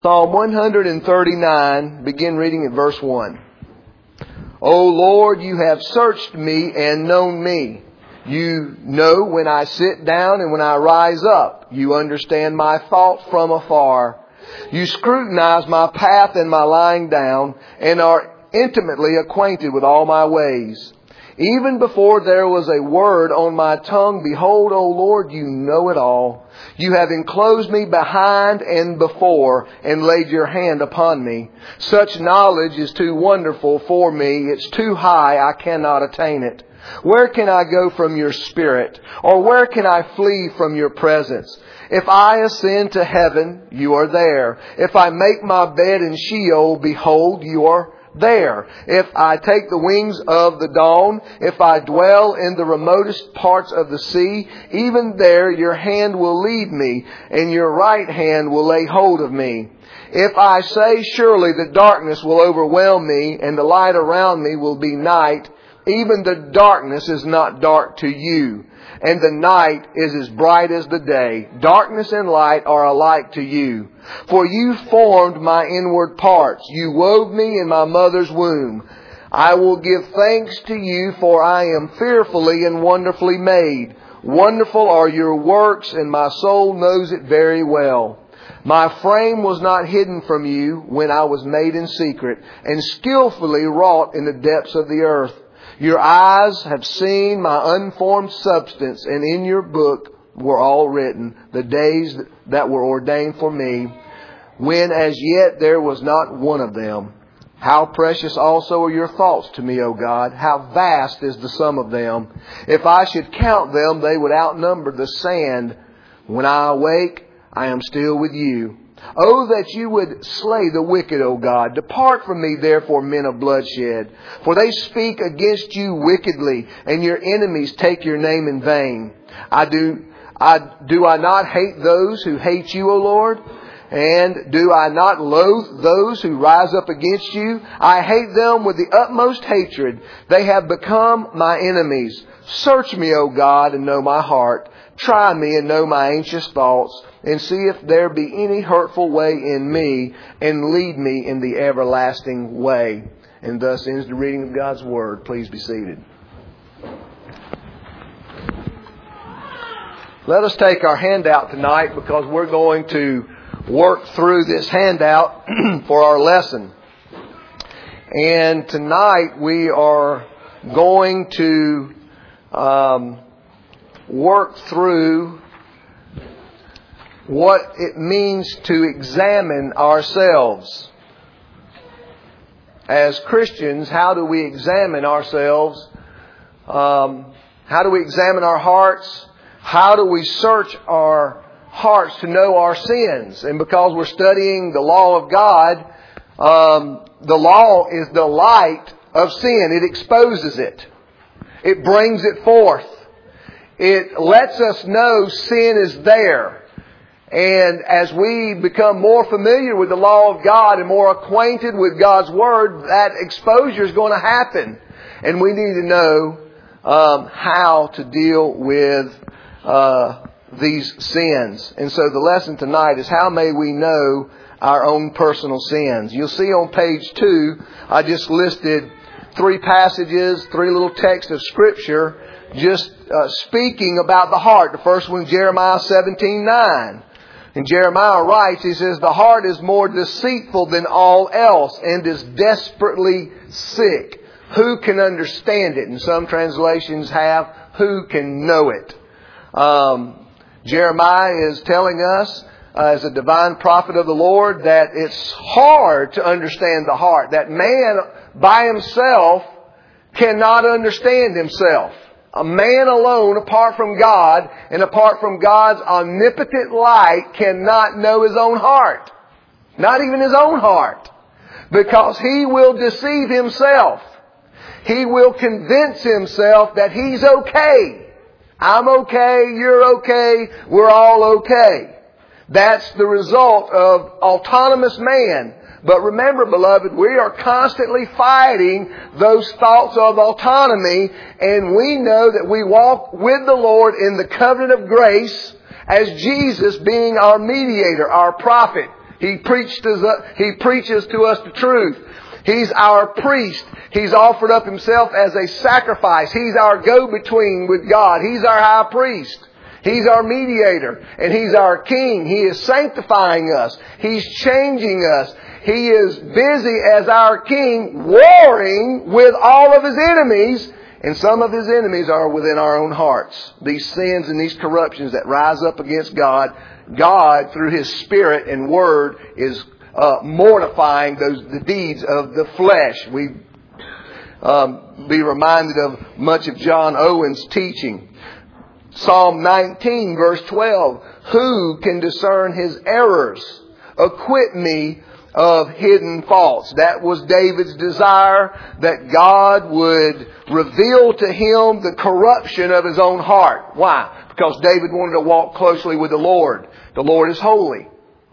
Psalm 139, begin reading at verse 1. O Lord, you have searched me and known me. You know when I sit down and when I rise up. You understand my thought from afar. You scrutinize my path and my lying down and are intimately acquainted with all my ways. Even before there was a word on my tongue, behold, O Lord, you know it all. You have enclosed me behind and before and laid your hand upon me. Such knowledge is too wonderful for me. It's too high. I cannot attain it. Where can I go from your spirit? Or where can I flee from your presence? If I ascend to heaven, you are there. If I make my bed in Sheol, behold, you are there. If I take the wings of the dawn, if I dwell in the remotest parts of the sea, even there your hand will lead me, and your right hand will lay hold of me. If I say, surely the darkness will overwhelm me, and the light around me will be night, even the darkness is not dark to you, and the night is as bright as the day. Darkness and light are alike to you. For you formed my inward parts. You wove me in my mother's womb. I will give thanks to you, for I am fearfully and wonderfully made. Wonderful are your works, and my soul knows it very well. My frame was not hidden from you when I was made in secret, and skillfully wrought in the depths of the earth. Your eyes have seen my unformed substance, and in your book were all written, the days that were ordained for me, when as yet there was not one of them. How precious also are your thoughts to me, O God! How vast is the sum of them! If I should count them, they would outnumber the sand. When I awake, I am still with you. Oh, that you would slay the wicked, O God. Depart from me, therefore, men of bloodshed. For they speak against you wickedly, and your enemies take your name in vain. Do I not hate those who hate you, O Lord? And do I not loathe those who rise up against you? I hate them with the utmost hatred. They have become my enemies. Search me, O God, and know my heart. Try me and know my anxious thoughts, and see if there be any hurtful way in me, and lead me in the everlasting way. And thus ends the reading of God's Word. Please be seated. Let us take our handout tonight, because we're going to work through this handout for our lesson. And tonight we are going to work through what it means to examine ourselves. As Christians, how do we examine ourselves? How do we examine our hearts? How do we search our hearts to know our sins? And because we're studying the law of God, the law is the light of sin. It exposes it. It brings it forth. It lets us know sin is there. And as we become more familiar with the law of God and more acquainted with God's Word, that exposure is going to happen. And we need to know how to deal with these sins. And so the lesson tonight is, how may we know our own personal sins? You'll see on page 2, I just listed 3 passages, 3 little texts of Scripture, just speaking about the heart. The first one, Jeremiah 17:9. And Jeremiah writes, he says, the heart is more deceitful than all else and is desperately sick. Who can understand it? And some translations have, who can know it? Jeremiah is telling us, as a divine prophet of the Lord, that it's hard to understand the heart. That man by himself cannot understand himself. A man alone, apart from God, and apart from God's omnipotent light, cannot know his own heart. Not even his own heart. Because he will deceive himself. He will convince himself that he's okay. I'm okay, you're okay, we're all okay. That's the result of autonomous man. But remember, beloved, we are constantly fighting those thoughts of autonomy, and we know that we walk with the Lord in the covenant of grace as Jesus being our mediator, our prophet. He preaches to us the truth. He's our priest. He's offered up Himself as a sacrifice. He's our go-between with God. He's our high priest. He's our mediator. And He's our king. He is sanctifying us. He's changing us. He is busy as our king, warring with all of His enemies. And some of His enemies are within our own hearts. These sins and these corruptions that rise up against God. God, through His Spirit and Word, is mortifying the deeds of the flesh. We be reminded of much of John Owen's teaching. Psalm 19 verse 12. Who can discern His errors? Acquit me of hidden faults. That was David's desire, that God would reveal to him the corruption of his own heart. Why? Because David wanted to walk closely with the Lord. The Lord is holy.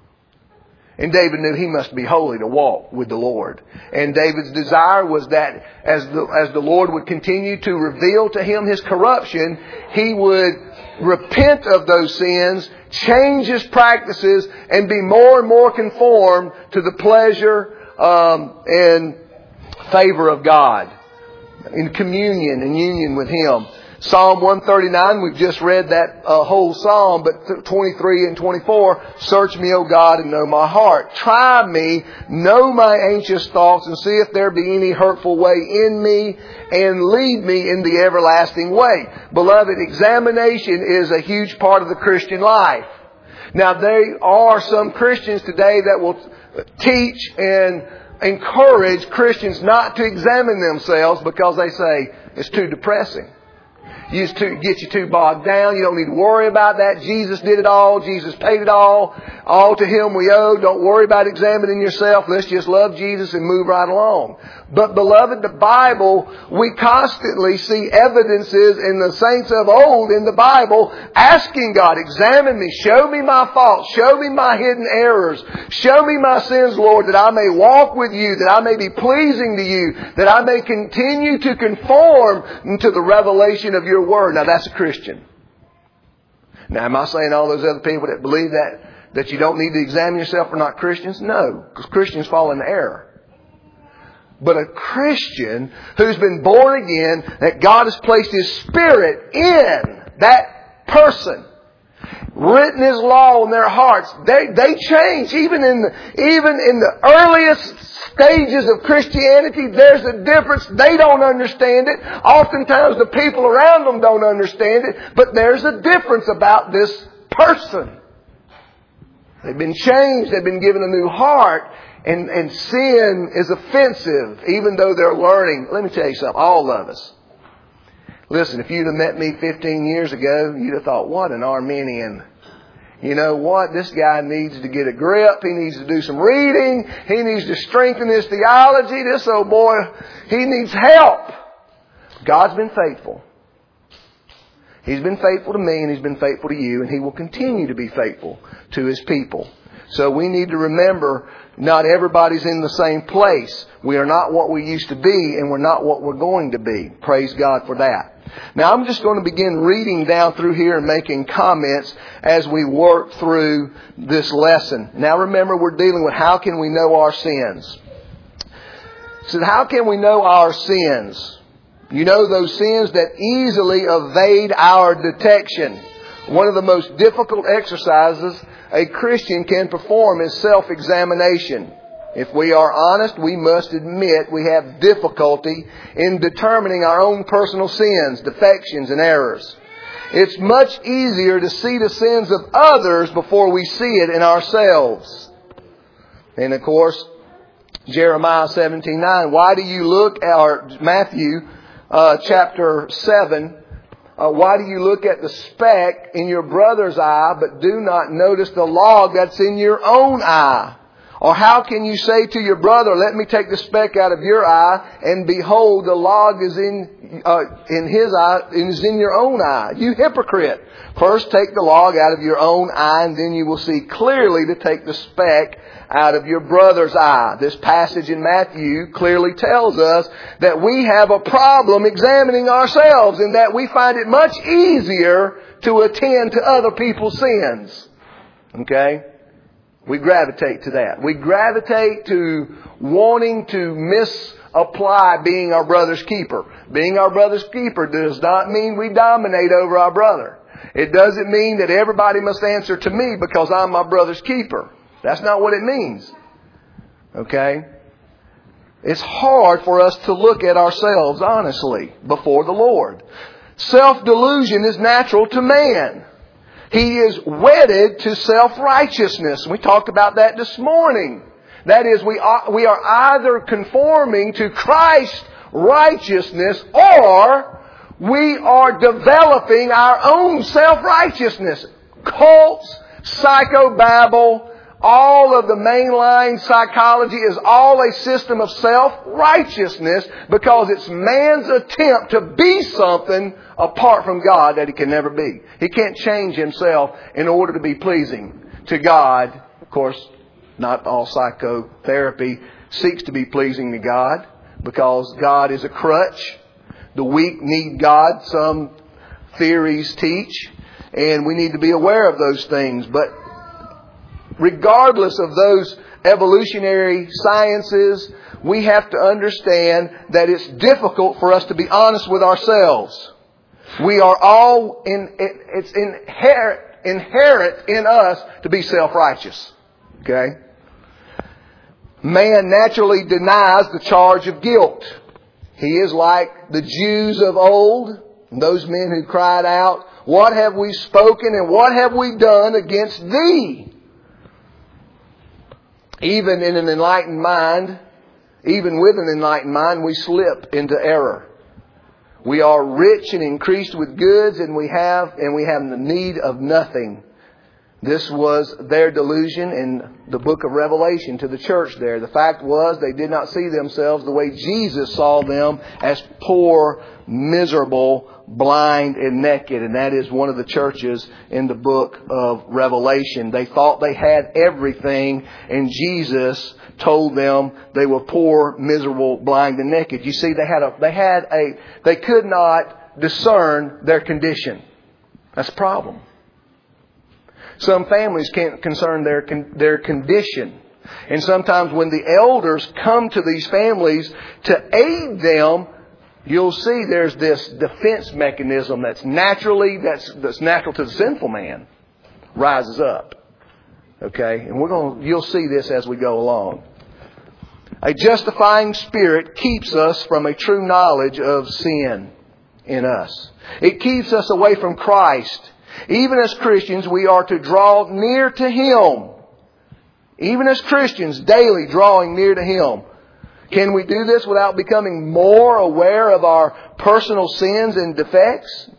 And David knew he must be holy to walk with the Lord. And David's desire was that as the Lord would continue to reveal to him his corruption, he would repent of those sins, change his practices, and be more and more conformed to the pleasure and favor of God in communion and union with Him. Psalm 139, we've just read that whole psalm, but 23 and 24, search me, O God, and know my heart. Try me, know my anxious thoughts, and see if there be any hurtful way in me, and lead me in the everlasting way. Beloved, examination is a huge part of the Christian life. Now, there are some Christians today that will teach and encourage Christians not to examine themselves because they say it's too depressing. Get you too bogged down. You don't need to worry about that. Jesus did it all. Jesus paid it all. All to Him we owe. Don't worry about examining yourself. Let's just love Jesus and move right along. But beloved, the Bible, we constantly see evidences in the saints of old in the Bible asking God, examine me, show me my faults, show me my hidden errors, show me my sins, Lord, that I may walk with You, that I may be pleasing to You, that I may continue to conform to the revelation of Your Word. Now that's a Christian. Now am I saying all those other people that believe that you don't need to examine yourself are not Christians? No, because Christians fall into error. But a Christian who's been born again, that God has placed His Spirit in that person, written His law in their hearts, they change. Even in the earliest stages of Christianity, there's a difference. They don't understand it. Oftentimes the people around them don't understand it. But there's a difference about this person. They've been changed. They've been given a new heart. And sin is offensive, even though they're learning. Let me tell you something. All of us. Listen, if you'd have met me 15 years ago, you'd have thought, what an Arminian. You know what? This guy needs to get a grip. He needs to do some reading. He needs to strengthen his theology. This old boy, he needs help. God's been faithful. He's been faithful to me and He's been faithful to you, and He will continue to be faithful to His people. So we need to remember, not everybody's in the same place. We are not what we used to be, and we're not what we're going to be. Praise God for that. Now I'm just going to begin reading down through here and making comments as we work through this lesson. Now remember, we're dealing with how can we know our sins. So how can we know our sins? You know, those sins that easily evade our detection. One of the most difficult exercises a Christian can perform is self-examination. If we are honest, we must admit we have difficulty in determining our own personal sins, defections, and errors. It's much easier to see the sins of others before we see it in ourselves. And of course, Jeremiah 17:9. Why do you look at Matthew chapter 7? Why do you look at the speck in your brother's eye, but do not notice the log that's in your own eye? Or how can you say to your brother, let me take the speck out of your eye, and behold, the log is in his eye, and is in your own eye? You hypocrite! First take the log out of your own eye, and then you will see clearly to take the speck out of your brother's eye. This passage in Matthew clearly tells us that we have a problem examining ourselves, and that we find it much easier to attend to other people's sins. Okay? We gravitate to that. We gravitate to wanting to misapply being our brother's keeper. Being our brother's keeper does not mean we dominate over our brother. It doesn't mean that everybody must answer to me because I'm my brother's keeper. That's not what it means. Okay? It's hard for us to look at ourselves honestly before the Lord. Self-delusion is natural to man. He is wedded to self-righteousness. We talked about that this morning. That is, we are either conforming to Christ's righteousness or we are developing our own self-righteousness. Cults, psychobabble, all of the mainline psychology is all a system of self-righteousness because it's man's attempt to be something apart from God that he can never be. He can't change himself in order to be pleasing to God. Of course, not all psychotherapy seeks to be pleasing to God because God is a crutch. The weak need God, some theories teach, and we need to be aware of those things. But regardless of those evolutionary sciences, we have to understand that it's difficult for us to be honest with ourselves. We are all it's inherent in us to be self-righteous. Okay? Man naturally denies the charge of guilt. He is like the Jews of old, those men who cried out, "What have we spoken and what have we done against thee?" Even in an enlightened mind, even with an enlightened mind, we slip into error. We are rich and increased with goods, and we have the need of nothing. This was their delusion in the book of Revelation to the church there. The fact was they did not see themselves the way Jesus saw them, as poor, miserable, blind, and naked. And that is one of the churches in the book of Revelation. They thought they had everything, and Jesus told them they were poor, miserable, blind, and naked. You see, they could not discern their condition. That's a problem. Some families can't discern their condition. And sometimes when the elders come to these families to aid them, you'll see there's this defense mechanism that's natural to the sinful man, rises up. Okay? And you'll see this as we go along. A justifying spirit keeps us from a true knowledge of sin in us. It keeps us away from Christ. Even as Christians, we are to draw near to Him. Even as Christians, daily drawing near to Him. Can we do this without becoming more aware of our personal sins and defects?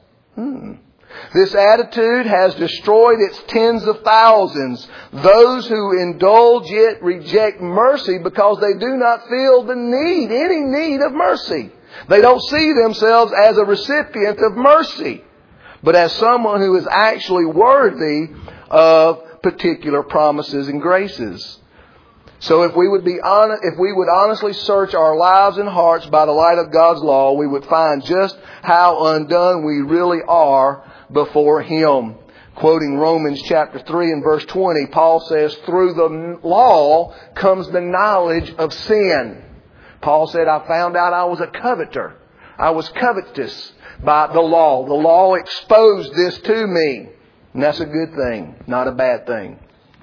This attitude has destroyed its tens of thousands. Those who indulge it reject mercy because they do not feel any need of mercy. They don't see themselves as a recipient of mercy, but as someone who is actually worthy of particular promises and graces. So if we would honestly search our lives and hearts by the light of God's law, we would find just how undone we really are before Him. Quoting Romans chapter 3 and verse 20, Paul says, "Through the law comes the knowledge of sin." Paul said, "I found out I was a coveter. I was covetous by the law. The law exposed this to me." And that's a good thing, not a bad thing.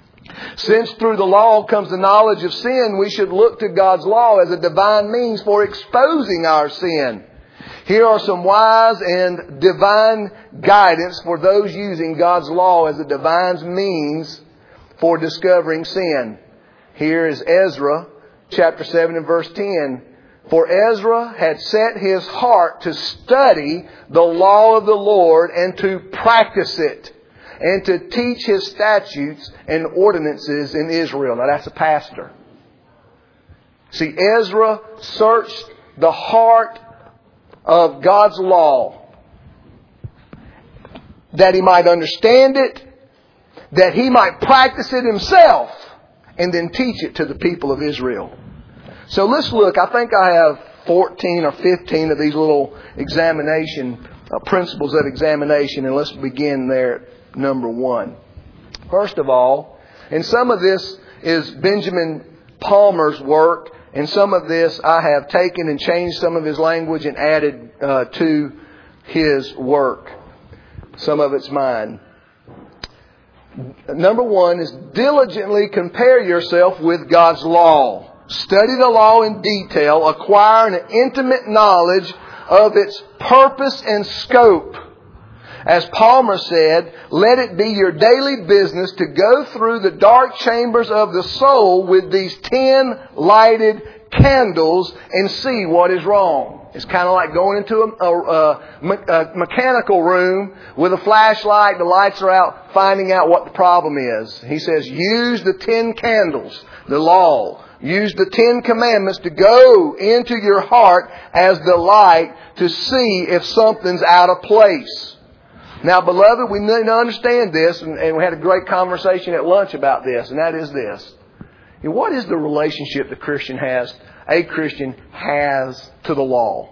Since through the law comes the knowledge of sin, we should look to God's law as a divine means for exposing our sin. Here are some wise and divine guidance for those using God's law as a divine means for discovering sin. Here is Ezra chapter 7 and verse 10. "For Ezra had set his heart to study the law of the Lord and to practice it, and to teach His statutes and ordinances in Israel." Now that's a pastor. See, Ezra searched the heart of God's law that he might understand it, that he might practice it himself, and then teach it to the people of Israel. So let's look. I think I have 14 or 15 of these little principles of examination, and let's begin there. Number 1. First of all, And some of this is Benjamin Palmer's work, and some of this I have taken and changed some of his language and added to his work. Some of it's mine. Number one is diligently compare yourself with God's law. Study the law in detail. Acquire an intimate knowledge of its purpose and scope. As Palmer said, let it be your daily business to go through the dark chambers of the soul with these 10 lighted candles and see what is wrong. It's kind of like going into a mechanical room with a flashlight, the lights are out, finding out what the problem is. He says, use the 10 candles, the law. Use the 10 commandments to go into your heart as the light to see if something's out of place. Now, beloved, we need to understand this, and we had a great conversation at lunch about this, and that is this. What is the relationship a Christian has to the law?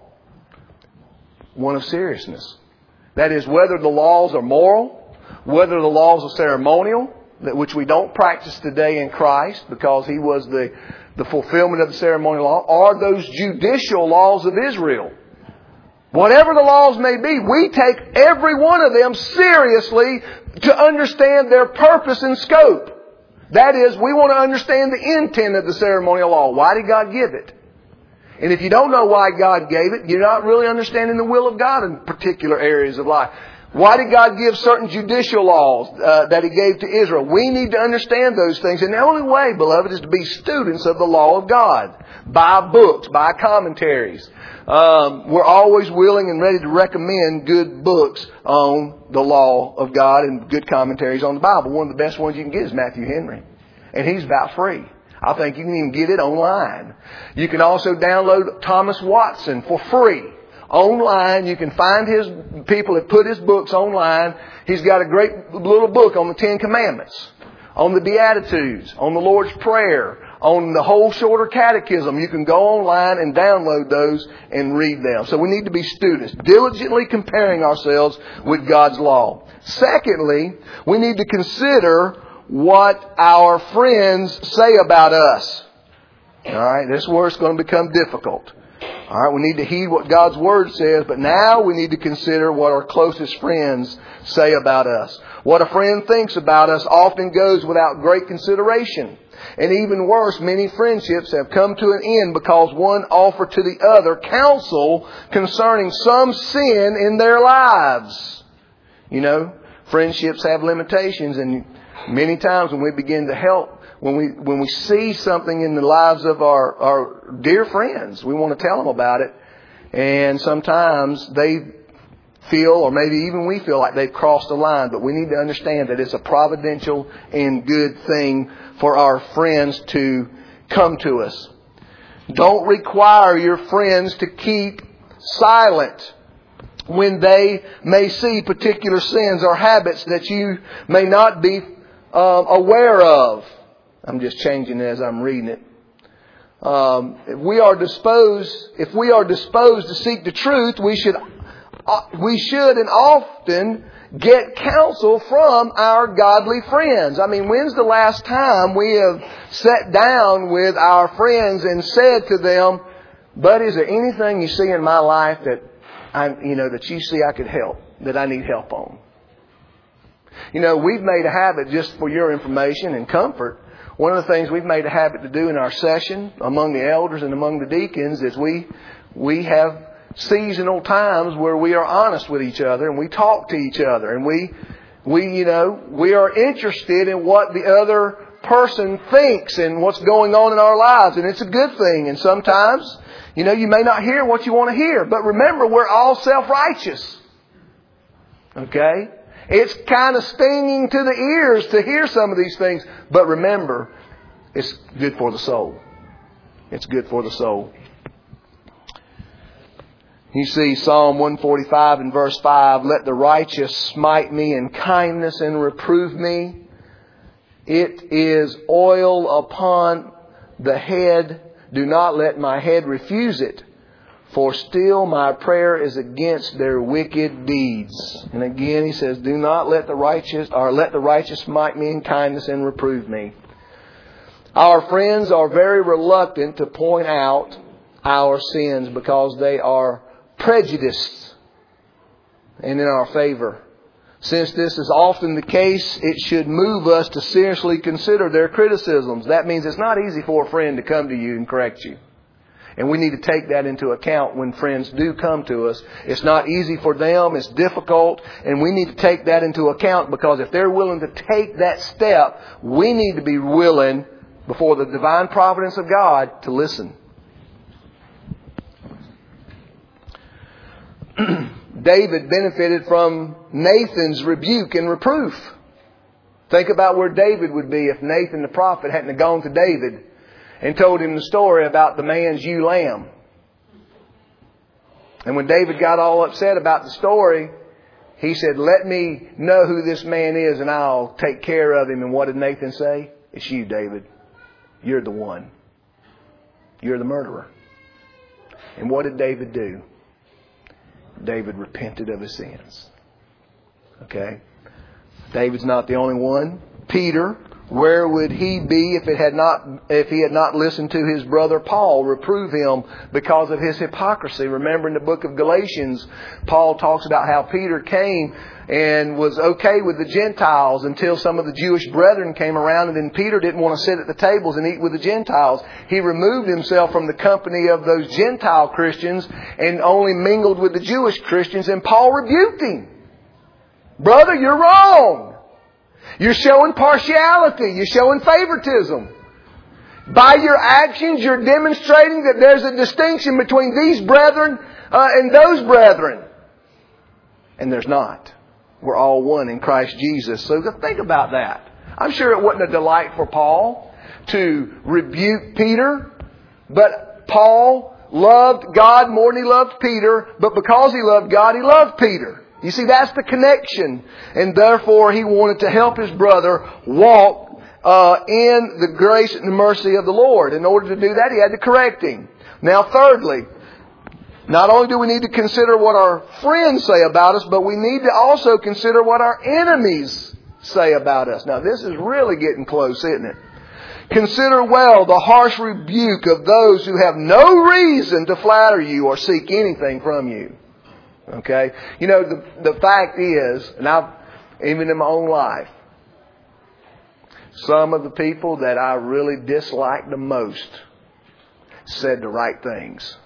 One of seriousness. That is, whether the laws are moral, whether the laws are ceremonial, which we don't practice today in Christ because He was the fulfillment of the ceremonial law, or those judicial laws of Israel. Whatever the laws may be, we take every one of them seriously to understand their purpose and scope. That is, we want to understand the intent of the ceremonial law. Why did God give it? And if you don't know why God gave it, you're not really understanding the will of God in particular areas of life. Why did God give certain judicial laws that He gave to Israel? We need to understand those things. And the only way, beloved, is to be students of the law of God. Buy books, buy commentaries. We're always willing and ready to recommend good books on the law of God and good commentaries on the Bible. One of the best ones you can get is Matthew Henry. And he's about free. I think you can even get it online. You can also download Thomas Watson for free. Online, you can find his people that put his books online. He's got a great little book on the 10 Commandments, on the Beatitudes, on the Lord's Prayer, on the whole shorter catechism. You can go online and download those and read them. So we need to be students, diligently comparing ourselves with God's law. Secondly, we need to consider what our friends say about us. All right, this is where it's going to become difficult. All right, we need to heed what God's Word says, but now we need to consider what our closest friends say about us. What a friend thinks about us often goes without great consideration. And even worse, many friendships have come to an end because one offered to the other counsel concerning some sin in their lives. You know, friendships have limitations, and many times when we begin to help, when we see something in the lives of our dear friends, we want to tell them about it. And sometimes they feel, or maybe even we feel like they've crossed the line. But we need to understand that it's a providential and good thing for our friends to come to us. Don't require your friends to keep silent when they may see particular sins or habits that you may not be aware of. I'm just changing it as I'm reading it. If we are disposed to seek the truth, we should and often get counsel from our godly friends. I mean, when's the last time we have sat down with our friends and said to them, "Buddy, is there anything you see in my life that that you see I could help, that I need help on?" You know, we've made a habit, just for your information and comfort, one of the things we've made a habit to do in our session among the elders and among the deacons is we have seasonal times where we are honest with each other and we talk to each other, and we are interested in what the other person thinks and what's going on in our lives, and it's a good thing. And sometimes, you may not hear what you want to hear, but remember, we're all self-righteous. Okay? It's kind of stinging to the ears to hear some of these things. But remember, it's good for the soul. It's good for the soul. You see Psalm 145 and verse 5, "Let the righteous smite me in kindness and reprove me. It is oil upon the head. Do not let my head refuse it. For still my prayer is against their wicked deeds. And again he says, do not let the righteous smite me in kindness and reprove me. Our friends are very reluctant to point out our sins because they are prejudiced and in our favor. Since this is often the case, it should move us to seriously consider their criticisms. That means it's not easy for a friend to come to you and correct you. And we need to take that into account when friends do come to us. It's not easy for them. It's difficult. And we need to take that into account, because if they're willing to take that step, we need to be willing, before the divine providence of God, to listen. David benefited from Nathan's rebuke and reproof. Think about where David would be if Nathan the prophet hadn't gone to David and told him the story about the man's ewe lamb. And when David got all upset about the story, he said, let me know who this man is and I'll take care of him. And what did Nathan say? It's you, David. You're the one. You're the murderer. And what did David do? David repented of his sins. Okay? David's not the only one. Peter, where would he be if he had not listened to his brother Paul reprove him because of his hypocrisy? Remember in the book of Galatians, Paul talks about how Peter came and was okay with the Gentiles until some of the Jewish brethren came around, and then Peter didn't want to sit at the tables and eat with the Gentiles. He removed himself from the company of those Gentile Christians and only mingled with the Jewish Christians, and Paul rebuked him. Brother, you're wrong. You're showing partiality. You're showing favoritism. By your actions, you're demonstrating that there's a distinction between these brethren and those brethren. And there's not. We're all one in Christ Jesus. So think about that. I'm sure it wasn't a delight for Paul to rebuke Peter. But Paul loved God more than he loved Peter. But because he loved God, he loved Peter. You see, that's the connection. And therefore, he wanted to help his brother walk in the grace and the mercy of the Lord. In order to do that, he had to correct him. Now, thirdly, not only do we need to consider what our friends say about us, but we need to also consider what our enemies say about us. Now, this is really getting close, isn't it? Consider well the harsh rebuke of those who have no reason to flatter you or seek anything from you. Okay? You know, the fact is, and even in my own life, some of the people that I really disliked the most said the right things.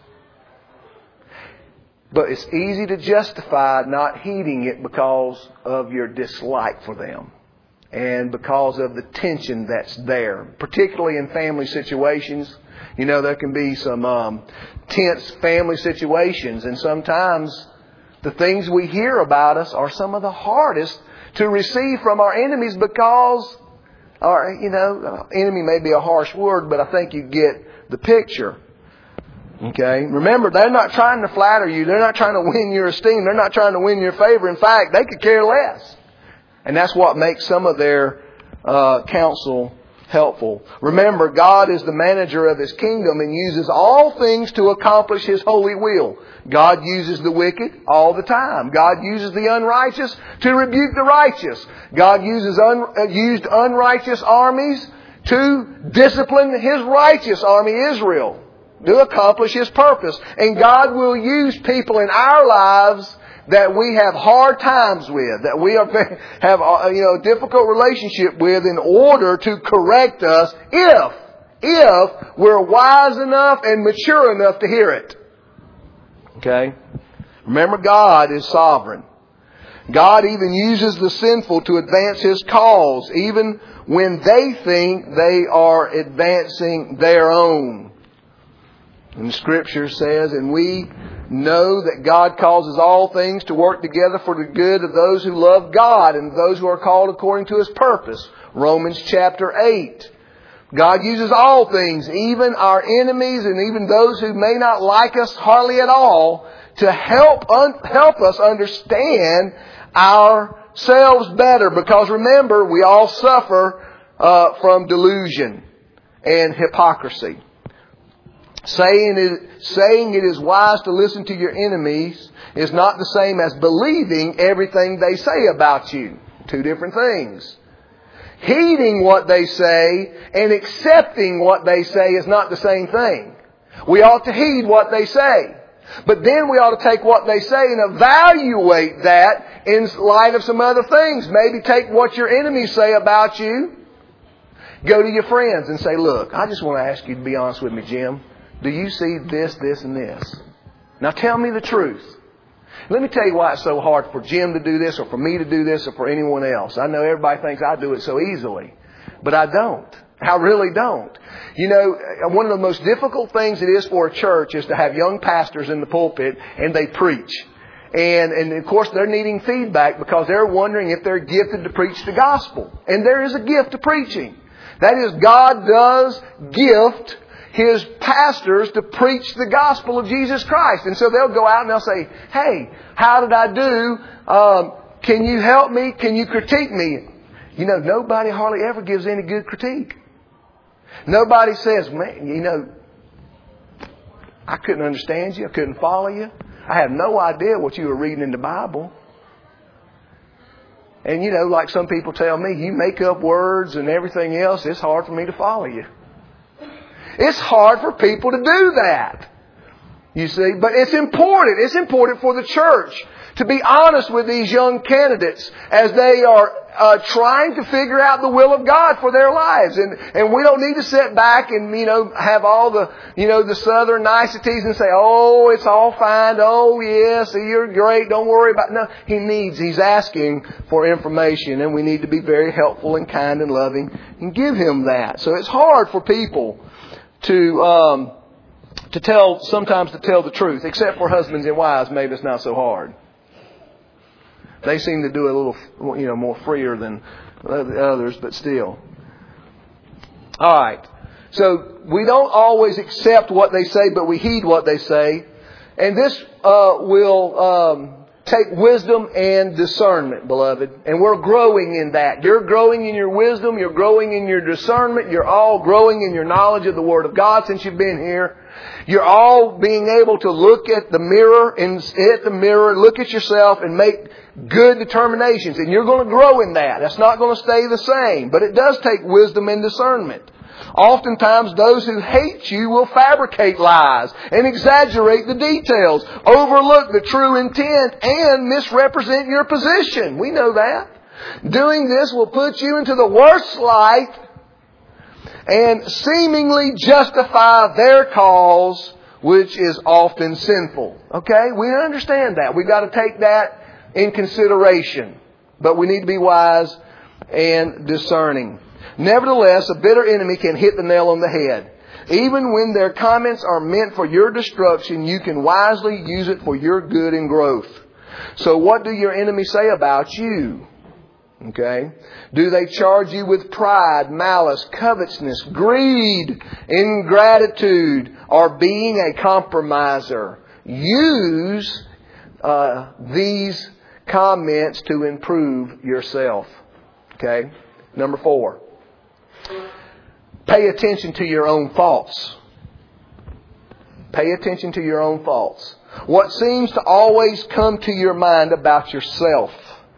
But it's easy to justify not heeding it because of your dislike for them. And because of the tension that's there. Particularly in family situations. You know, there can be some tense family situations. And sometimes the things we hear about us are some of the hardest to receive from our enemies because, enemy may be a harsh word, but I think you get the picture. Okay? Remember, they're not trying to flatter you. They're not trying to win your esteem. They're not trying to win your favor. In fact, they could care less. And that's what makes some of their counsel helpful. Remember, God is the manager of His kingdom and uses all things to accomplish His holy will. God uses the wicked all the time. God uses the unrighteous to rebuke the righteous. God used unrighteous armies to discipline His righteous army, Israel, to accomplish His purpose. And God will use people in our lives that we have hard times with, that we have a difficult relationship with, in order to correct us if we're wise enough and mature enough to hear it. Okay? Remember, God is sovereign. God even uses the sinful to advance His cause, even when they think they are advancing their own. And the Scripture says, and we know that God causes all things to work together for the good of those who love God and those who are called according to His purpose. Romans chapter 8. God uses all things, even our enemies and even those who may not like us hardly at all, to help us understand ourselves better. Because remember, we all suffer from delusion and hypocrisy. Saying it is wise to listen to your enemies is not the same as believing everything they say about you. Two different things. Heeding what they say and accepting what they say is not the same thing. We ought to heed what they say. But then we ought to take what they say and evaluate that in light of some other things. Maybe take what your enemies say about you. Go to your friends and say, look, I just want to ask you to be honest with me, Jim. Do you see this, this, and this? Now tell me the truth. Let me tell you why it's so hard for Jim to do this or for me to do this or for anyone else. I know everybody thinks I do it so easily, but I don't. I really don't. You know, one of the most difficult things it is for a church is to have young pastors in the pulpit and they preach. And of course they're needing feedback because they're wondering if they're gifted to preach the gospel. And there is a gift to preaching. That is, God does gift His pastors to preach the gospel of Jesus Christ. And so they'll go out and they'll say, hey, how did I do? Can you help me? Can you critique me? You know, nobody hardly ever gives any good critique. Nobody says, man, you know, I couldn't understand you. I couldn't follow you. I have no idea what you were reading in the Bible. And you know, like some people tell me, you make up words and everything else. It's hard for me to follow you. It's hard for people to do that. You see, but it's important. It's important for the church to be honest with these young candidates as they are trying to figure out the will of God for their lives. And we don't need to sit back and, you know, have all the, you know, the southern niceties and say, oh, it's all fine. Oh, yes, you're great. Don't worry about it. No, he's asking for information, and we need to be very helpful and kind and loving and give him that. So it's hard for people sometimes to tell the truth, except for husbands and wives. Maybe it's not so hard. They seem to do it a little, you know, more freer than the others, but still. All right. So we don't always accept what they say, but we heed what they say. And this will take wisdom and discernment, beloved. And we're growing in that. You're growing in your wisdom. You're growing in your discernment. You're all growing in your knowledge of the Word of God since you've been here. You're all being able to look at the mirror, look at yourself and make good determinations. And you're going to grow in that. That's not going to stay the same. But it does take wisdom and discernment. Oftentimes those who hate you will fabricate lies and exaggerate the details, overlook the true intent, and misrepresent your position. We know that. Doing this will put you into the worst light and seemingly justify their cause, which is often sinful. Okay? We understand that. We've got to take that in consideration. But we need to be wise and discerning. Nevertheless, a bitter enemy can hit the nail on the head. Even when their comments are meant for your destruction, you can wisely use it for your good and growth. So what do your enemies say about you? Okay? Do they charge you with pride, malice, covetousness, greed, ingratitude, or being a compromiser? Use these comments to improve yourself. Okay? Number 4. Pay attention to your own faults. Pay attention to your own faults. What seems to always come to your mind about yourself?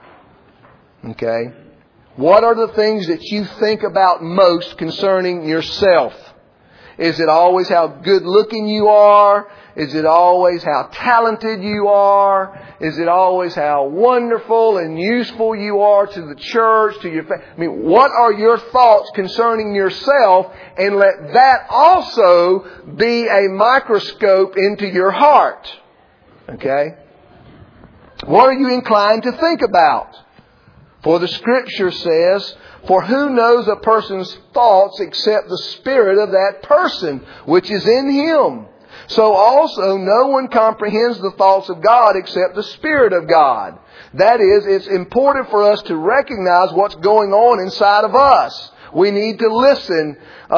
Okay? What are the things that you think about most concerning yourself? Is it always how good looking you are? Is it always how talented you are? Is it always how wonderful and useful you are to the church, to your family? I mean, what are your thoughts concerning yourself? And let that also be a microscope into your heart. Okay? What are you inclined to think about? For the Scripture says, for who knows a person's thoughts except the spirit of that person which is in him? So also no one comprehends the thoughts of God except the Spirit of God. That is, it's important for us to recognize what's going on inside of us. We need to listen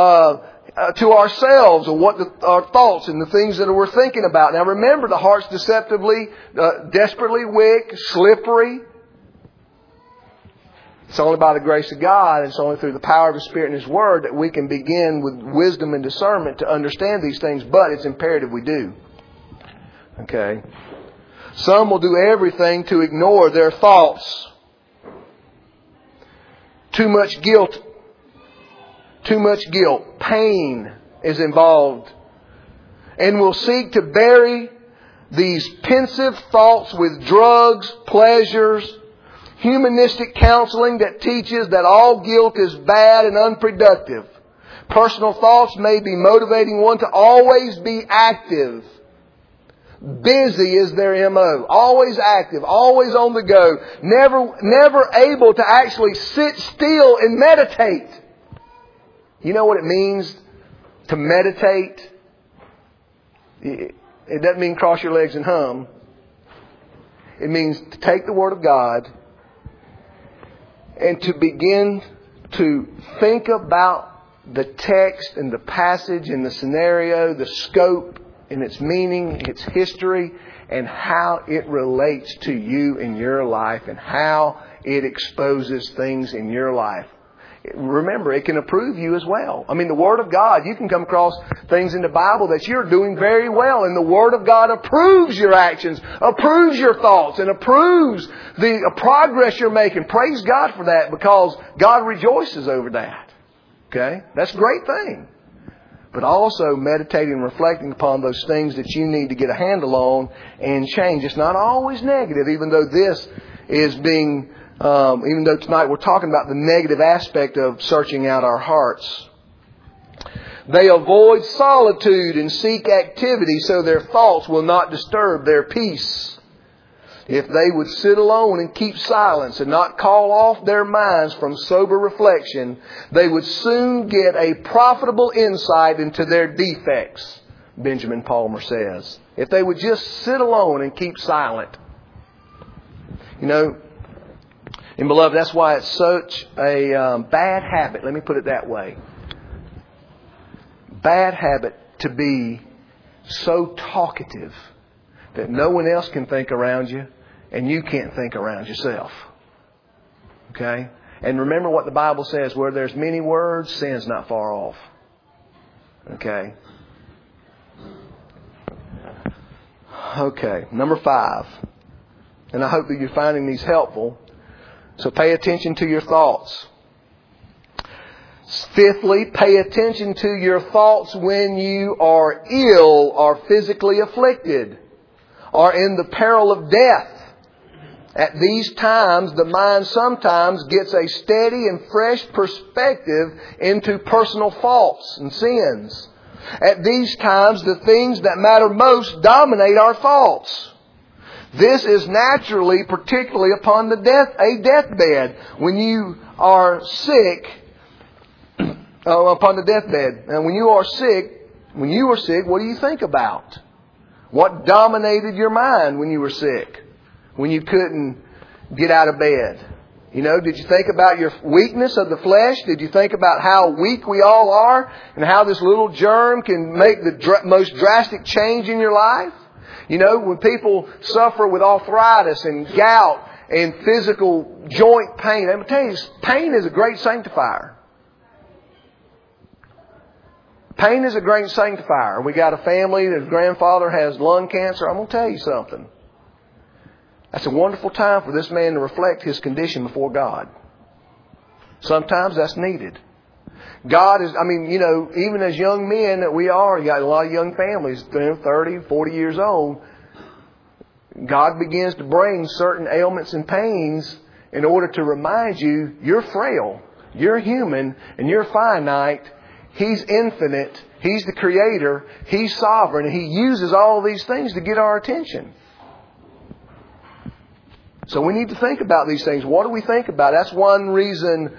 to ourselves and what our thoughts and the things that we're thinking about. Now remember, the heart's desperately weak, slippery. It's only by the grace of God, it's only through the power of His Spirit and His Word that we can begin with wisdom and discernment to understand these things, but it's imperative we do. Okay? Some will do everything to ignore their thoughts. Too much guilt. Pain is involved. And will seek to bury these pensive thoughts with drugs, pleasures, humanistic counseling that teaches that all guilt is bad and unproductive. Personal thoughts may be motivating one to always be active. Busy is their MO. Always active. Always on the go. Never able to actually sit still and meditate. You know what it means to meditate? It doesn't mean cross your legs and hum. It means to take the Word of God and to begin to think about the text and the passage and the scenario, the scope and its meaning, its history, and how it relates to you in your life and how it exposes things in your life. Remember, it can approve you as well. I mean, the Word of God, you can come across things in the Bible that you're doing very well, and the Word of God approves your actions, approves your thoughts, and approves the progress you're making. Praise God for that, because God rejoices over that. Okay? That's a great thing. But also meditating and reflecting upon those things that you need to get a handle on and change. It's not always negative, even though this is being... even though tonight we're talking about the negative aspect of searching out our hearts. They avoid solitude and seek activity so their thoughts will not disturb their peace. If they would sit alone and keep silence and not call off their minds from sober reflection, they would soon get a profitable insight into their defects, Benjamin Palmer says. If they would just sit alone and keep silent. You know, and beloved, that's why it's such a bad habit. Let me put it that way. Bad habit to be so talkative that no one else can think around you and you can't think around yourself. Okay? And remember what the Bible says, where there's many words, sin's not far off. Okay? Okay, number 5. And I hope that you're finding these helpful. So pay attention to your thoughts. Fifthly, pay attention to your thoughts when you are ill or physically afflicted or in the peril of death. At these times, the mind sometimes gets a steady and fresh perspective into personal faults and sins. At these times, the things that matter most dominate our thoughts. This is naturally, particularly upon a deathbed. When you are sick, upon the deathbed. And when you were sick, what do you think about? What dominated your mind when you were sick? When you couldn't get out of bed? You know, did you think about your weakness of the flesh? Did you think about how weak we all are and how this little germ can make the most drastic change in your life? You know, when people suffer with arthritis and gout and physical joint pain, I'm going to tell you, pain is a great sanctifier. Pain is a great sanctifier. We got a family, their grandfather has lung cancer. I'm going to tell you something. That's a wonderful time for this man to reflect his condition before God. Sometimes that's needed. God is, even as young men that we are, you got a lot of young families, 30, 40 years old. God begins to bring certain ailments and pains in order to remind you, you're frail, you're human, and you're finite. He's infinite. He's the Creator. He's sovereign. And He uses all of these things to get our attention. So we need to think about these things. What do we think about? That's one reason,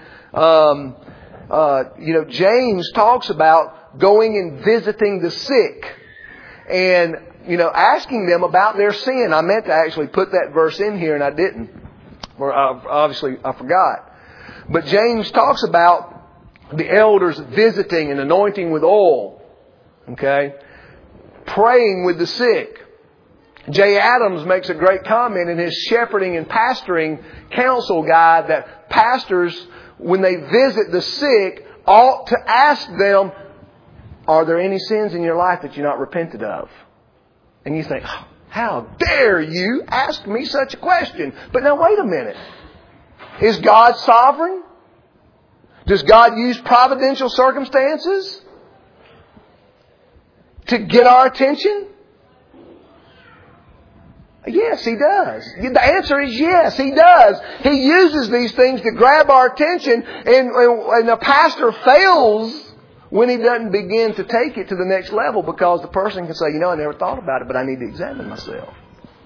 James talks about going and visiting the sick and, asking them about their sin. I meant to actually put that verse in here and I didn't. Obviously, I forgot. But James talks about the elders visiting and anointing with oil. Okay? Praying with the sick. Jay Adams makes a great comment in his Shepherding and Pastoring Counsel Guide that pastors, when they visit the sick, ought to ask them, are there any sins in your life that you're not repented of? And you think, how dare you ask me such a question? But now wait a minute. Is God sovereign? Does God use providential circumstances to get our attention? Yes, He does. The answer is yes, He does. He uses these things to grab our attention, and the pastor fails when he doesn't begin to take it to the next level, because the person can say, I never thought about it, but I need to examine myself.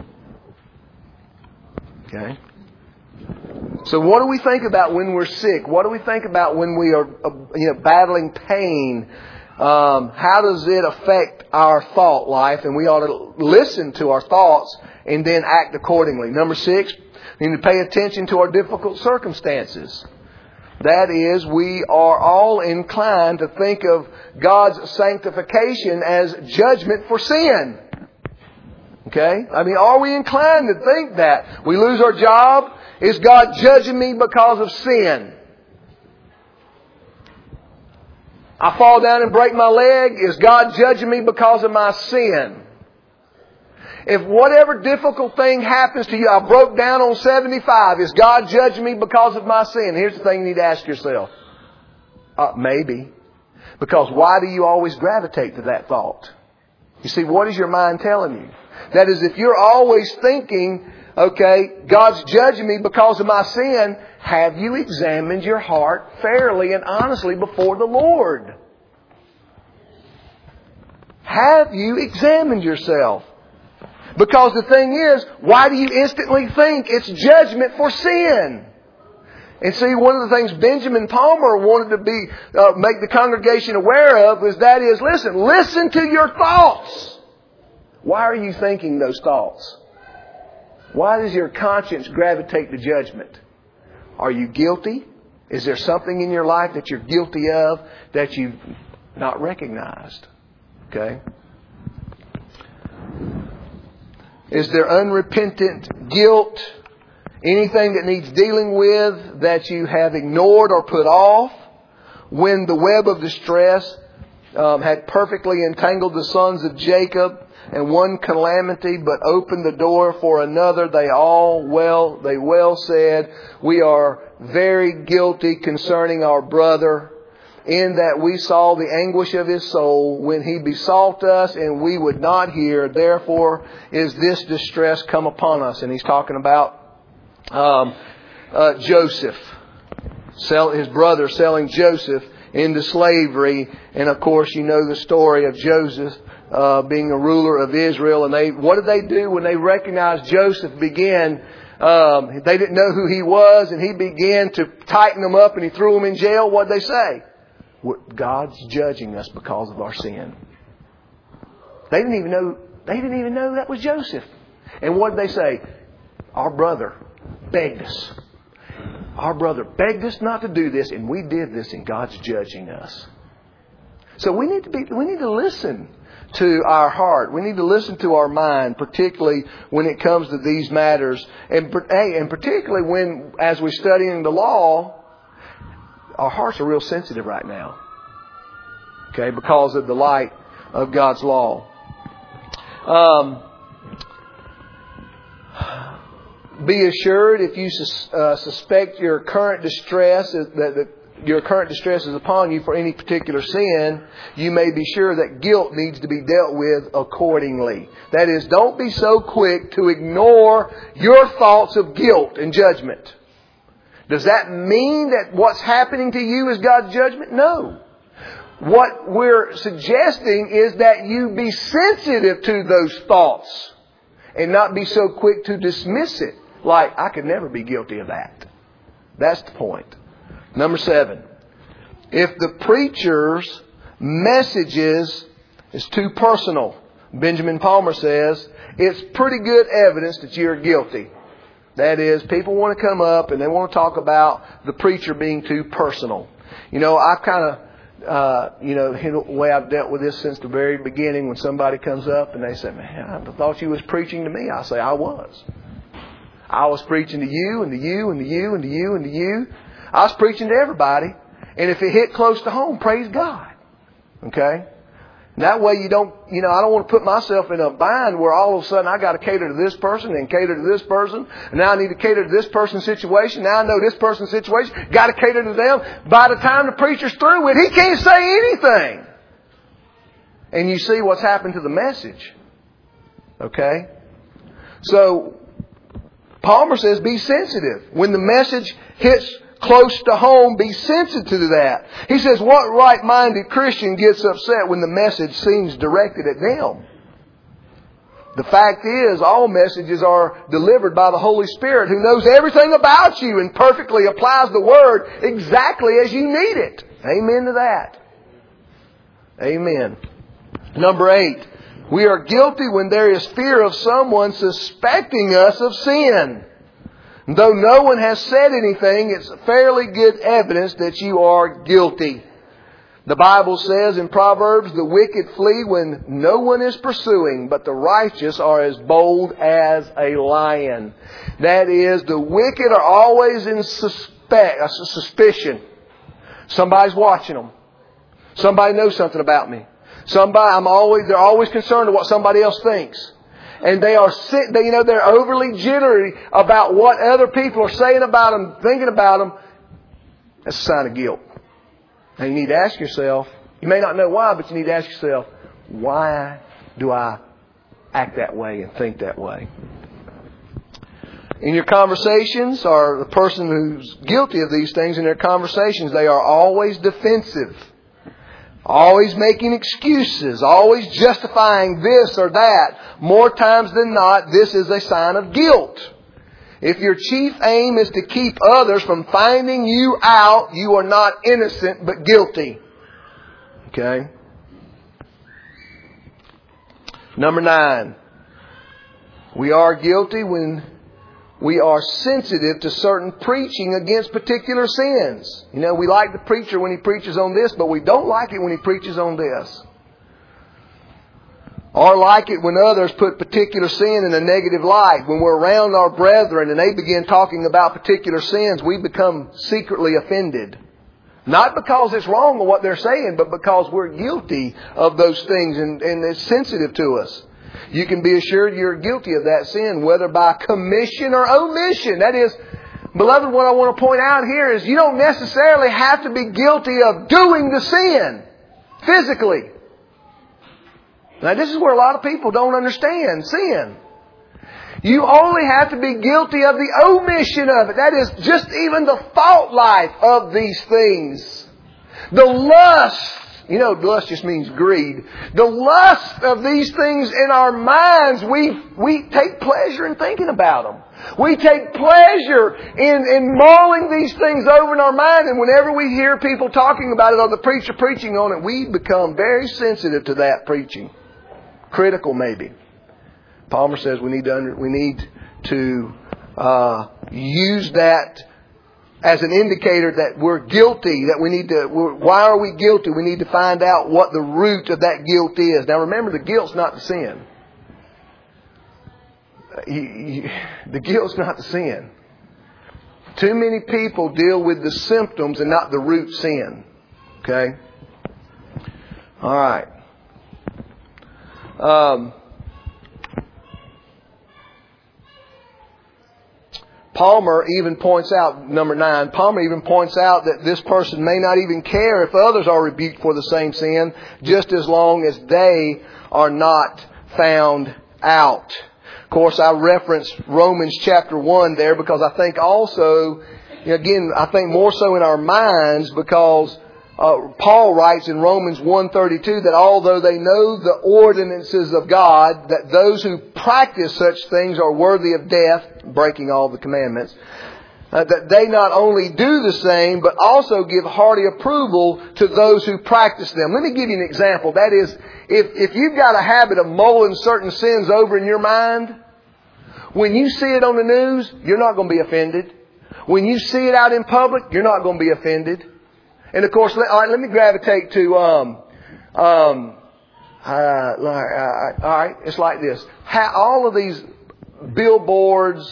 Okay? So what do we think about when we're sick? What do we think about when we are battling pain? How does it affect our thought life? And we ought to listen to our thoughts and then act accordingly. Number 6, we need to pay attention to our difficult circumstances. That is, we are all inclined to think of God's sanctification as judgment for sin. Okay? Are we inclined to think that? We lose our job? Is God judging me because of sin? I fall down and break my leg? Is God judging me because of my sin? If whatever difficult thing happens to you, I broke down on 75, is God judging me because of my sin? Here's the thing you need to ask yourself. Maybe. Because why do you always gravitate to that thought? You see, what is your mind telling you? That is, if you're always thinking, okay, God's judging me because of my sin, have you examined your heart fairly and honestly before the Lord? Have you examined yourself? Because the thing is, why do you instantly think it's judgment for sin? And see, one of the things Benjamin Palmer wanted to make the congregation aware of listen to your thoughts. Why are you thinking those thoughts? Why does your conscience gravitate to judgment? Are you guilty? Is there something in your life that you're guilty of that you've not recognized? Okay? Is there unrepentant guilt? Anything that needs dealing with that you have ignored or put off? When the web of distress had perfectly entangled the sons of Jacob, and one calamity but opened the door for another, they well said, we are very guilty concerning our brother, in that we saw the anguish of his soul when he besought us, and we would not hear. Therefore is this distress come upon us. And he's talking about Joseph, his brother selling Joseph into slavery. And of course, you know the story of Joseph being a ruler of Israel. And what did they do when they recognized Joseph began? They didn't know who he was, and he began to tighten them up, and he threw them in jail. What did they say? God's judging us because of our sin. They didn't even know that was Joseph. And what did they say? Our brother begged us. Our brother begged us not to do this, and we did this, and God's judging us. So we need to listen to our heart. We need to listen to our mind, particularly when it comes to these matters. And particularly when, as we're studying the law, our hearts are real sensitive right now. Okay, because of the light of God's law. Be assured, if you suspect your current distress, your current distress is upon you for any particular sin, you may be sure that guilt needs to be dealt with accordingly. That is, don't be so quick to ignore your thoughts of guilt and judgment. Does that mean that what's happening to you is God's judgment? No. What we're suggesting is that you be sensitive to those thoughts and not be so quick to dismiss it. Like, I could never be guilty of that. That's the point. Number 7. If the preacher's messages is too personal, Benjamin Palmer says, it's pretty good evidence that you're guilty. That is, people want to come up and they want to talk about the preacher being too personal. I've kind of the way I've dealt with this since the very beginning, when somebody comes up and they say, man, I thought you was preaching to me. I say, I was. I was preaching to you and to you and to you and to you and to you. I was preaching to everybody. And if it hit close to home, praise God. Okay? And that way you don't, I don't want to put myself in a bind where all of a sudden I got to cater to this person and cater to this person. And now I need to cater to this person's situation. Now I know this person's situation. Got to cater to them. By the time the preacher's through with, he can't say anything. And you see what's happened to the message. Okay? So, Palmer says be sensitive. When the message hits close to home, be sensitive to that. He says, what right-minded Christian gets upset when the message seems directed at them? The fact is, all messages are delivered by the Holy Spirit, who knows everything about you and perfectly applies the Word exactly as you need it. Amen to that. Amen. Number 8. We are guilty when there is fear of someone suspecting us of sin. Though no one has said anything, it's fairly good evidence that you are guilty. The Bible says in Proverbs, the wicked flee when no one is pursuing, but the righteous are as bold as a lion. That is, the wicked are always in suspicion. Somebody's watching them. Somebody knows something about me. They're always concerned with what somebody else thinks. And they're overly jittery about what other people are saying about them, thinking about them. That's a sign of guilt. And you need to ask yourself, you may not know why, but you need to ask yourself, why do I act that way and think that way? In your conversations, or the person who's guilty of these things in their conversations, they are always defensive. Always making excuses, always justifying this or that. More times than not, this is a sign of guilt. If your chief aim is to keep others from finding you out, you are not innocent but guilty. Okay? Number 9. We are guilty when we are sensitive to certain preaching against particular sins. We like the preacher when he preaches on this, but we don't like it when he preaches on this. Or like it when others put particular sin in a negative light. When we're around our brethren and they begin talking about particular sins, we become secretly offended. Not because it's wrong with what they're saying, but because we're guilty of those things and it's sensitive to us. You can be assured you're guilty of that sin, whether by commission or omission. That is, beloved, what I want to point out here is you don't necessarily have to be guilty of doing the sin physically. Now, this is where a lot of people don't understand sin. You only have to be guilty of the omission of it. That is, just even the thought life of these things. The lust. Lust just means greed. The lust of these things in our minds, we take pleasure in thinking about them. We take pleasure in mulling these things over in our mind. And whenever we hear people talking about it or the preacher preaching on it, we become very sensitive to that preaching. Critical, maybe. Palmer says we need to use that as an indicator that we're guilty, why are we guilty? We need to find out what the root of that guilt is. Now remember, the guilt's not the sin. The guilt's not the sin. Too many people deal with the symptoms and not the root sin. Okay? Alright. Palmer even points out, number 9, Palmer even points out that this person may not even care if others are rebuked for the same sin, just as long as they are not found out. Of course, I referenced Romans chapter 1 there because I think also, I think more so in our minds because Paul writes in Romans 1:32 that although they know the ordinances of God, that those who practice such things are worthy of death, breaking all the commandments, that they not only do the same, but also give hearty approval to those who practice them. Let me give you an example. That is, if you've got a habit of mulling certain sins over in your mind, when you see it on the news, you're not going to be offended. When you see it out in public, you're not going to be offended. And of course, all right, let me gravitate to, all right, it's like this. All of these billboards,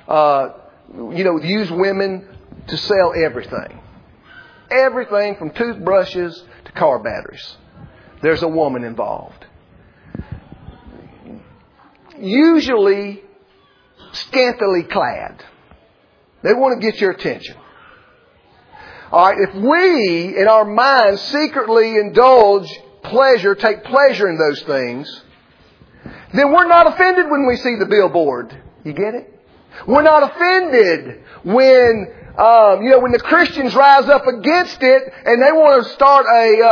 use women to sell everything. Everything from toothbrushes to car batteries. There's a woman involved. Usually scantily clad. They want to get your attention. All right, if we, in our minds, secretly indulge pleasure, take pleasure in those things, then we're not offended when we see the billboard. You get it? We're not offended when when the Christians rise up against it and they want to start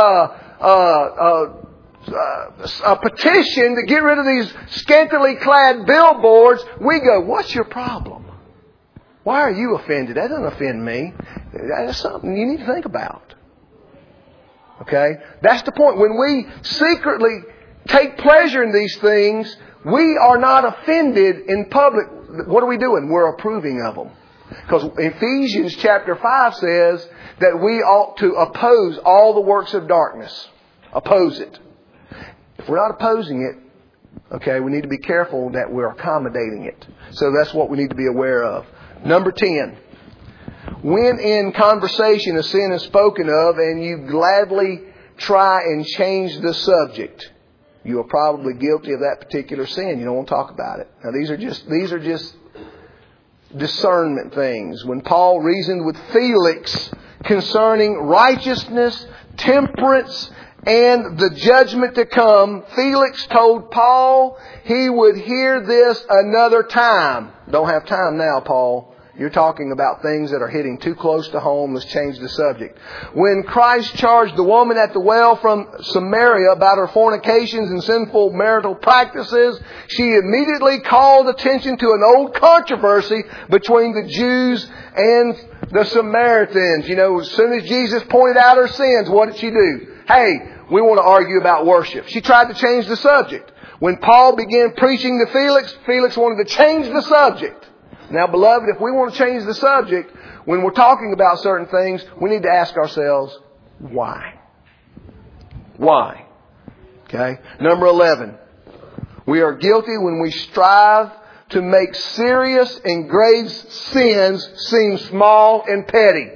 a petition to get rid of these scantily clad billboards. We go, what's your problem? Why are you offended? That doesn't offend me. That's something you need to think about. Okay? That's the point. When we secretly take pleasure in these things, we are not offended in public. What are we doing? We're approving of them. Because Ephesians chapter 5 says that we ought to oppose all the works of darkness. Oppose it. If we're not opposing it, okay, we need to be careful that we're accommodating it. So that's what we need to be aware of. Number 10. When in conversation a sin is spoken of and you gladly try and change the subject, you are probably guilty of that particular sin. You don't want to talk about it. Now these are just discernment things. When Paul reasoned with Felix concerning righteousness, temperance, and the judgment to come, Felix told Paul he would hear this another time. Don't have time now, Paul. You're talking about things that are hitting too close to home. Let's change the subject. When Christ charged the woman at the well from Samaria about her fornications and sinful marital practices, she immediately called attention to an old controversy between the Jews and the Samaritans. As soon as Jesus pointed out her sins, what did she do? Hey, we want to argue about worship. She tried to change the subject. When Paul began preaching to Felix, Felix wanted to change the subject. Now, beloved, if we want to change the subject, when we're talking about certain things, we need to ask ourselves, why? Why? Okay. Number 11. We are guilty when we strive to make serious and grave sins seem small and petty.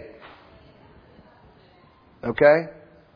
Okay?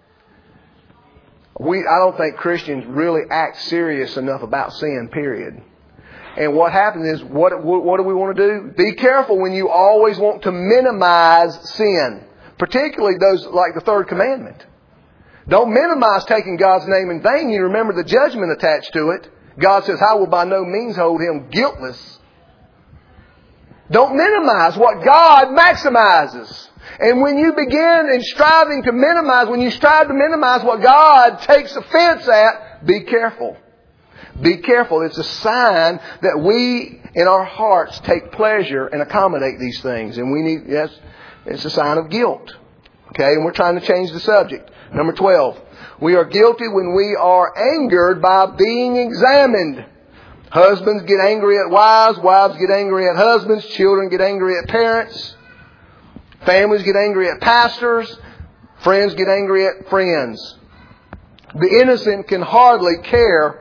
I don't think Christians really act serious enough about sin, period. And what happens is, what do we want to do? Be careful when you always want to minimize sin. Particularly those like the third commandment. Don't minimize taking God's name in vain. You remember the judgment attached to it. God says, I will by no means hold him guiltless. Don't minimize what God maximizes. And when you begin in striving to minimize, when you strive to minimize what God takes offense at, be careful. Be careful. It's a sign that we, in our hearts, take pleasure and accommodate these things. And it's a sign of guilt. Okay, and we're trying to change the subject. Number 12. We are guilty when we are angered by being examined. Husbands get angry at wives. Wives get angry at husbands. Children get angry at parents. Families get angry at pastors. Friends get angry at friends. The innocent can hardly care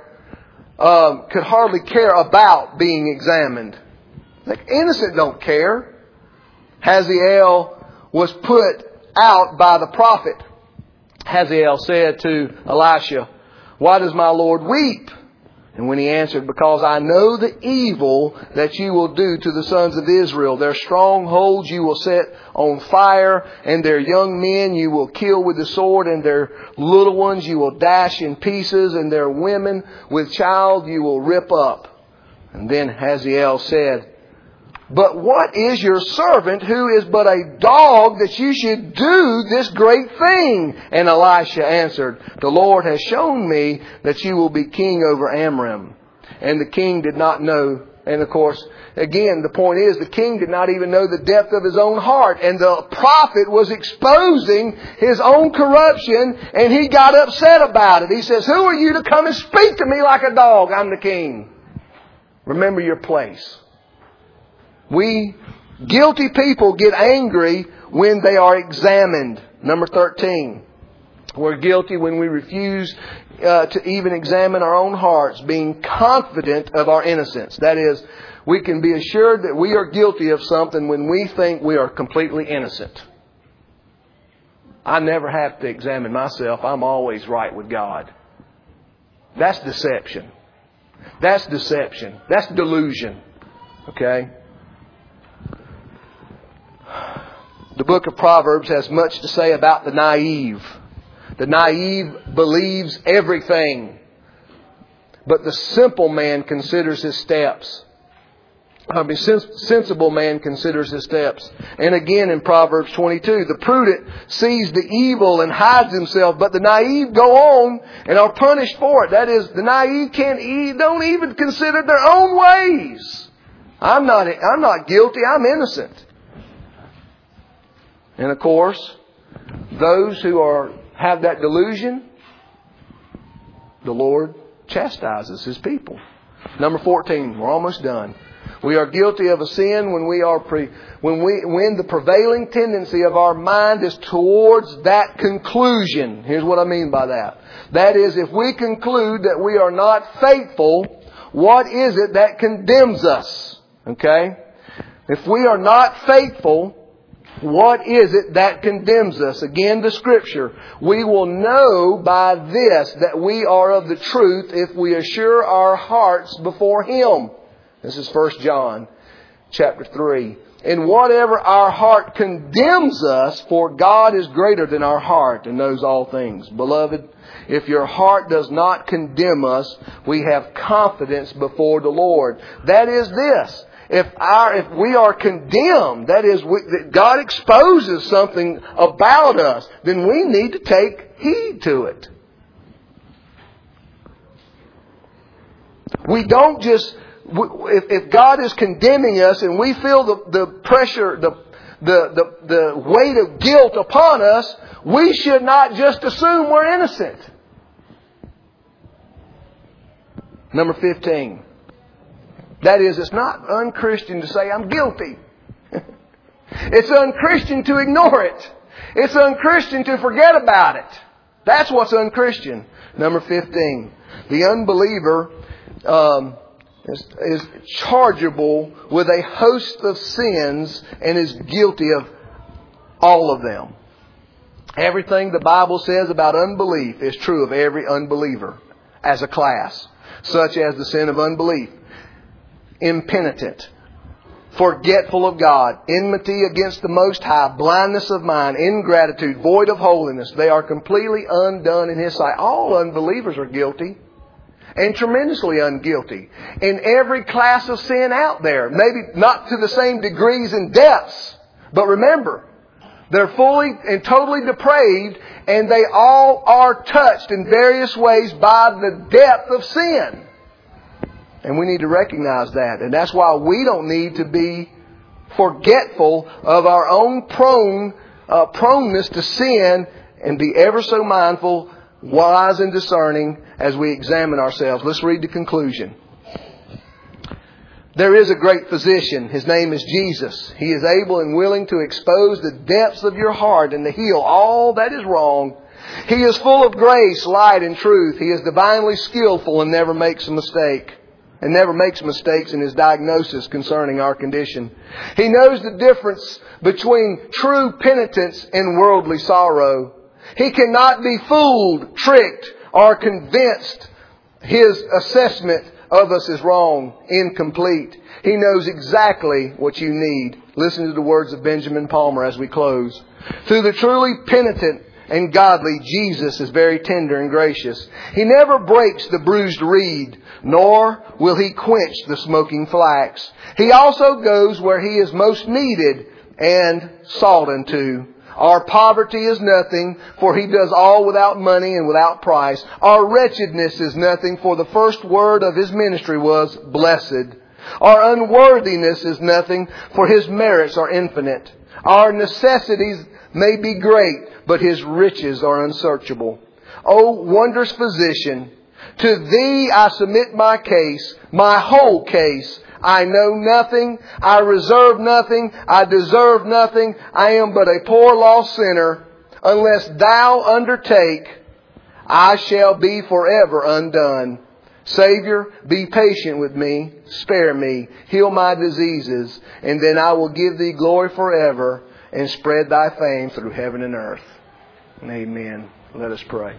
about being examined. The innocent don't care. Hazael was put out by the prophet. Hazael said to Elisha, why does my Lord weep? And when he answered, because I know the evil that you will do to the sons of Israel. Their strongholds you will set on fire, and their young men you will kill with the sword, and their little ones you will dash in pieces, and their women with child you will rip up. And then Hazael said, but what is your servant who is but a dog that you should do this great thing? And Elisha answered, the Lord has shown me that you will be king over Amram. And the king did not know. And of course, again, the point is the king did not even know the depth of his own heart. And the prophet was exposing his own corruption, and he got upset about it. He says, who are you to come and speak to me like a dog? I'm the king. Remember your place. We guilty people get angry when they are examined. Number 13. We're guilty when we refuse to even examine our own hearts, being confident of our innocence. That is, we can be assured that we are guilty of something when we think we are completely innocent. I never have to examine myself. I'm always right with God. That's deception. That's deception. That's delusion. Okay? The book of Proverbs has much to say about the naive. The naive believes everything. But the simple man considers his steps. Sensible man considers his steps. And again in Proverbs 22, the prudent sees the evil and hides himself, but the naive go on and are punished for it. That is, the naive don't even consider their own ways. I'm not guilty, I'm innocent. And of course, those who have that delusion, the Lord chastises His people. Number 14, we're almost done. We are guilty of a sin when the prevailing tendency of our mind is towards that conclusion. Here's what I mean by that. That is, if we conclude that we are not faithful, what is it that condemns us? Okay? If we are not faithful, what is it that condemns us? Again, the Scripture. We will know by this that we are of the truth if we assure our hearts before Him. This is 1 John chapter 3. In whatever our heart condemns us, for God is greater than our heart and knows all things. Beloved, if your heart does not condemn us, we have confidence before the Lord. That is this. If we are condemned, that is, that God exposes something about us, then we need to take heed to it. We don't just, if God is condemning us and we feel the pressure, the weight of guilt upon us, we should not just assume we're innocent. Number 15. That is, it's not unchristian to say, I'm guilty. It's unchristian to ignore it. It's unchristian to forget about it. That's what's unchristian. Number 15. The unbeliever is chargeable with a host of sins and is guilty of all of them. Everything the Bible says about unbelief is true of every unbeliever as a class, such as the sin of unbelief. Impenitent, forgetful of God, enmity against the Most High, blindness of mind, ingratitude, void of holiness. They are completely undone in His sight. All unbelievers are guilty and tremendously unguilty in every class of sin out there. Maybe not to the same degrees and depths, but remember, they're fully and totally depraved, and they all are touched in various ways by the depth of sin. And we need to recognize that. And that's why we don't need to be forgetful of our own proneness to sin, and be ever so mindful, wise and discerning as we examine ourselves. Let's read the conclusion. There is a great physician. His name is Jesus. He is able and willing to expose the depths of your heart and to heal all that is wrong. He is full of grace, light, and truth. He is divinely skillful and never makes a mistake. And never makes mistakes in His diagnosis concerning our condition. He knows the difference between true penitence and worldly sorrow. He cannot be fooled, tricked, or convinced His assessment of us is wrong, incomplete. He knows exactly what you need. Listen to the words of Benjamin Palmer as we close. To the truly penitent and godly, Jesus is very tender and gracious. He never breaks the bruised reed, nor will He quench the smoking flax. He also goes where He is most needed and sought unto. Our poverty is nothing, for He does all without money and without price. Our wretchedness is nothing, for the first word of His ministry was, blessed. Our unworthiness is nothing, for His merits are infinite. Our necessities may be great, but His riches are unsearchable. O wondrous physician, to Thee I submit my case, my whole case. I know nothing, I reserve nothing, I deserve nothing, I am but a poor lost sinner, unless Thou undertake, I shall be forever undone. Savior, be patient with me, spare me, heal my diseases, and then I will give Thee glory forever and spread Thy fame through heaven and earth. Amen. Let us pray.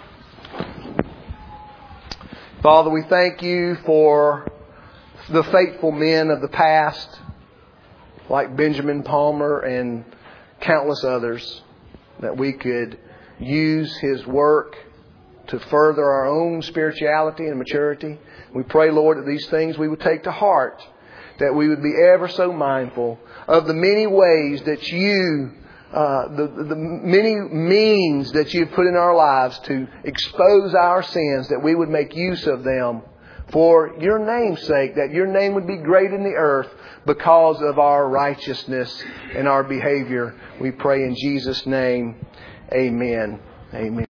Father, we thank You for the faithful men of the past, like Benjamin Palmer and countless others, that we could use his work to further our own spirituality and maturity. We pray, Lord, that these things we would take to heart, that we would be ever so mindful of the many ways that You, the many means that You've put in our lives to expose our sins, that we would make use of them for Your name's sake, that Your name would be great in the earth because of our righteousness and our behavior. We pray in Jesus' name. Amen. Amen.